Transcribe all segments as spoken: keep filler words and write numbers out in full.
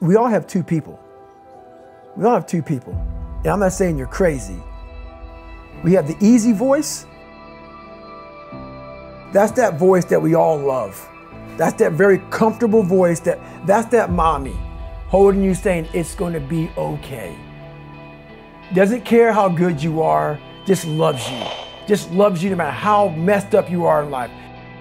we all have two people. We all have two people. And I'm not saying you're crazy. We have the easy voice. That's that voice that we all love. That's that very comfortable voice that, that's that mommy holding you saying it's gonna be okay. Doesn't care how good you are, just loves you. Just loves you no matter how messed up you are in life.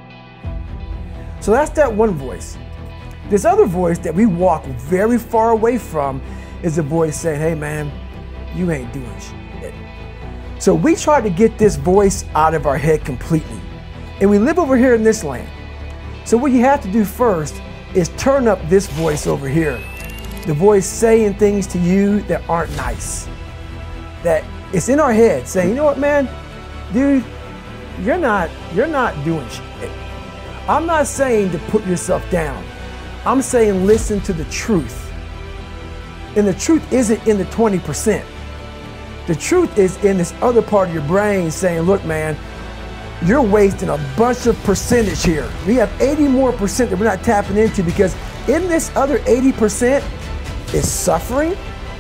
So that's that one voice. This other voice that we walk very far away from is a voice saying, hey man, you ain't doing shit. So we try to get this voice out of our head completely. And we live over here in this land. So what you have to do first is turn up this voice over here. The voice saying things to you that aren't nice. That it's in our head saying, you know what, man, dude, you're not, you're not doing shit. I'm not saying to put yourself down. I'm saying listen to the truth. And the truth isn't in the twenty percent. The truth is in this other part of your brain saying, look, man, you're wasting a bunch of percentage here. We have eighty more percent that we're not tapping into, because in this other eighty percent is suffering,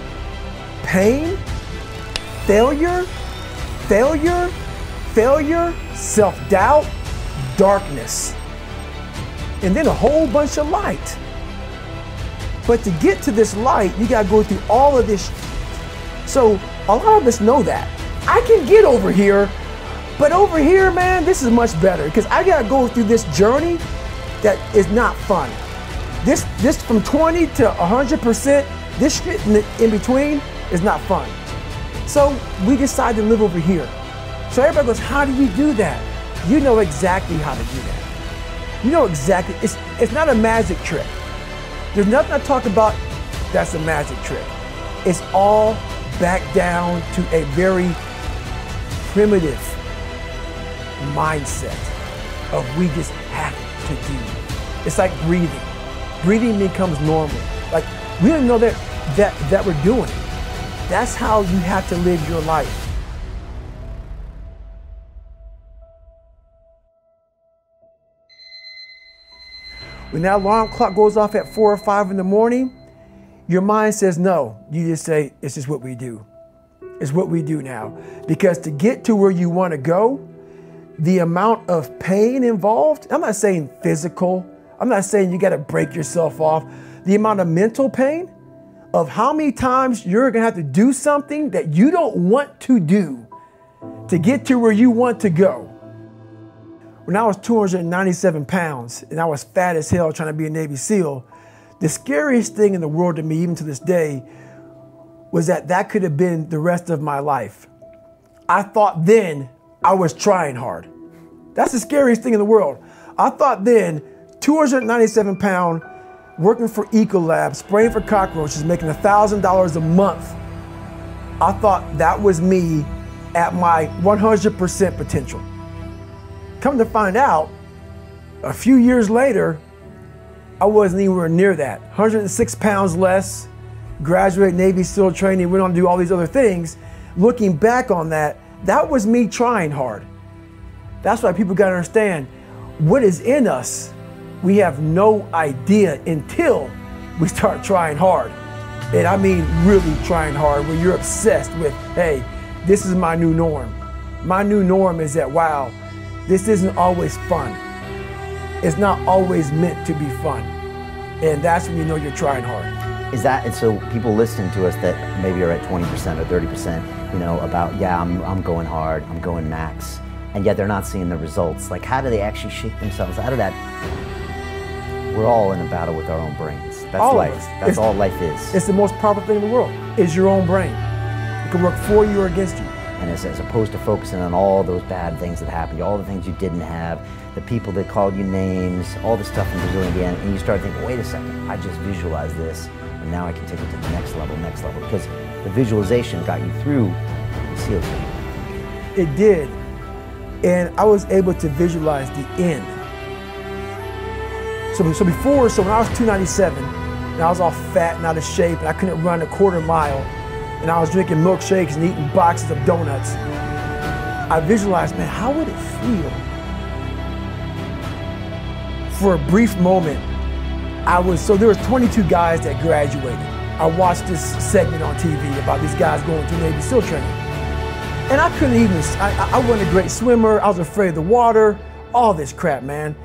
pain, failure, failure, failure, self-doubt, darkness, and then a whole bunch of light. But to get to this light, you gotta go through all of this. So a lot of us know that. I can get over here, but over here, man, this is much better, because I gotta go through this journey that is not fun. This, this from twenty to one hundred percent, this shit in, the, in between is not fun. So we decide to live over here. So everybody goes, how do you do that? You know exactly how to do that. You know exactly, it's, it's not a magic trick. There's nothing I talk about that's a magic trick. It's all back down to a very primitive mindset of we just have to do. It's like breathing. Breathing becomes normal. Like we don't know that, that, that we're doing it. That's how you have to live your life. When that alarm clock goes off at four or five in the morning, your mind says no. You just say, it's just what we do. It's what we do now. Because to get to where you want to go, the amount of pain involved, I'm not saying physical, I'm not saying you got to break yourself off. The amount of mental pain of how many times you're going to have to do something that you don't want to do to get to where you want to go. When I was two hundred ninety-seven pounds and I was fat as hell trying to be a Navy SEAL, the scariest thing in the world to me, even to this day, was that that could have been the rest of my life. I thought then I was trying hard. That's the scariest thing in the world. I thought then, two hundred ninety-seven pound, working for Ecolab, spraying for cockroaches, making one thousand dollars a month. I thought that was me at my one hundred percent potential. Come to find out, a few years later, I wasn't anywhere near that. one hundred six pounds less, graduated Navy SEAL training, went on to do all these other things. Looking back on that, that was me trying hard. That's why people gotta understand, what is in us, we have no idea until we start trying hard. And I mean really trying hard, where you're obsessed with, hey, this is my new norm. My new norm is that, wow, this isn't always fun. It's not always meant to be fun. And that's when you know you're trying hard. Is that, and so people listening to us that maybe are at twenty percent or thirty percent, you know, about, yeah, I'm, I'm going hard, I'm going max, and yet they're not seeing the results. Like, how do they actually shake themselves out of that? We're all in a battle with our own brains. That's all life. That's it's, all life is. It's the most powerful thing in the world, is your own brain. It can work for you or against you. And as, as opposed to focusing on all those bad things that happened, all the things you didn't have, the people that called you names, all the stuff in Brazil, Indiana, and you start thinking, wait a second, I just visualized this, and now I can take it to the next level, next level, because the visualization got you through the SEAL training. It did, and I was able to visualize the end. So, so before, so when I was two ninety-seven, and I was all fat and out of shape, and I couldn't run a quarter mile, and I was drinking milkshakes and eating boxes of donuts, I visualized, man, how would it feel for a brief moment I was, so there was twenty-two guys that graduated. I watched this segment on T V about these guys going through Navy SEAL training. And I couldn't even, I, I wasn't a great swimmer, I was afraid of the water, all this crap, man.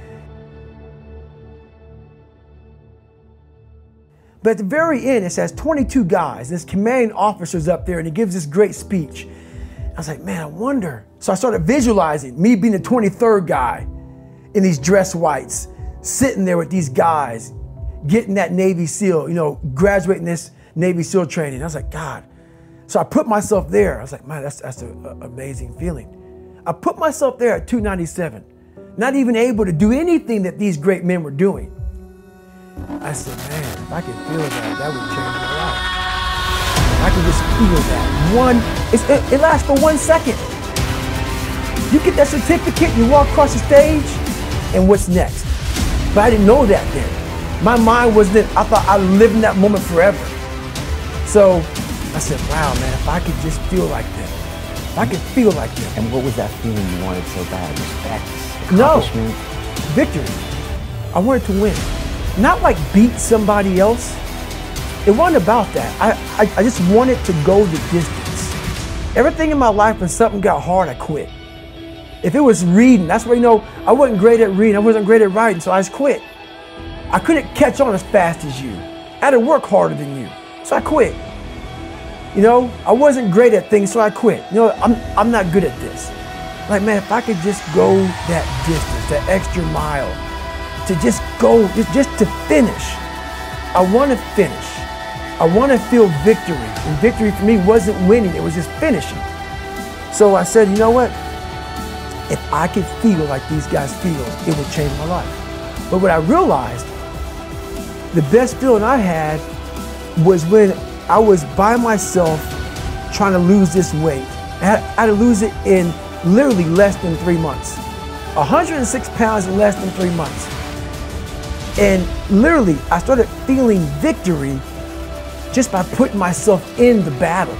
But at the very end, it says twenty-two guys, this commanding officer's up there and he gives this great speech. I was like, man, I wonder. So I started visualizing me being the twenty-third guy in these dress whites, sitting there with these guys, getting that Navy SEAL, you know, graduating this Navy SEAL training. I was like, God. So I put myself there. I was like, man, that's, that's an amazing feeling. I put myself there at two ninety-seven, not even able to do anything that these great men were doing. I said, man, if I could feel that, that would change my life. I could just feel that. One, it's, it, it lasts for one second. You get that certificate, you walk across the stage, and what's next? But I didn't know that then. My mind wasn't, I thought I lived in that moment forever. So I said, wow, man, if I could just feel like that, if I could feel like that. And what was that feeling you wanted so bad? Respect, No, accomplishment? victory. I wanted to win. Not like beat somebody else. It wasn't about that. I, I, I just wanted to go the distance. Everything in my life, when something got hard, I quit. If it was reading, that's where, you know, I wasn't great at reading, I wasn't great at writing, so I just quit. I couldn't catch on as fast as you. I had to work harder than you, so I quit. You know, I wasn't great at things, so I quit. You know, I'm, I'm not good at this. Like, man, if I could just go that distance, that extra mile, to just go, just, just to finish. I want to finish. I want to feel victory. And victory for me wasn't winning, it was just finishing. So I said, you know what? If I could feel like these guys feel, it would change my life. But what I realized, the best feeling I had was when I was by myself trying to lose this weight. I had, I had to lose it in literally less than three months. one hundred six pounds in less than three months. And literally, I started feeling victory just by putting myself in the battle.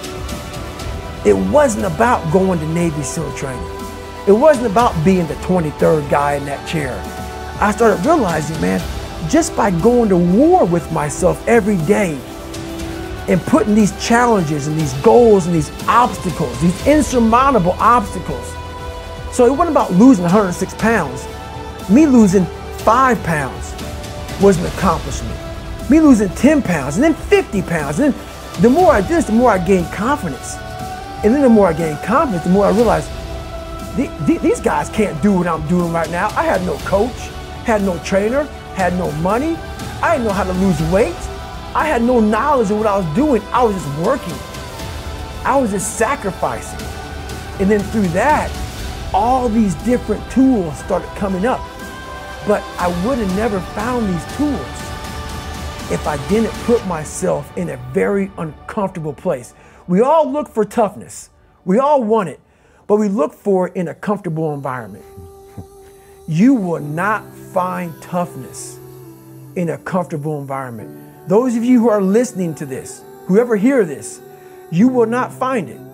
It wasn't about going to Navy SEAL training. It wasn't about being the twenty-third guy in that chair. I started realizing, man, just by going to war with myself every day and putting these challenges and these goals and these obstacles, these insurmountable obstacles. So it wasn't about losing one hundred six pounds. Me losing five pounds was an accomplishment. Me losing ten pounds and then fifty pounds. And then the more I did this, the more I gained confidence. And then the more I gained confidence, the more I realized the, the, these guys can't do what I'm doing right now. I had no coach, had no trainer, had no money. I didn't know how to lose weight. I had no knowledge of what I was doing. I was just working. I was just sacrificing. And then through that, all these different tools started coming up. But I would have never found these tools if I didn't put myself in a very uncomfortable place. We all look for toughness. We all want it, but we look for it in a comfortable environment. You will not find toughness in a comfortable environment. Those of you who are listening to this, whoever hear this, you will not find it.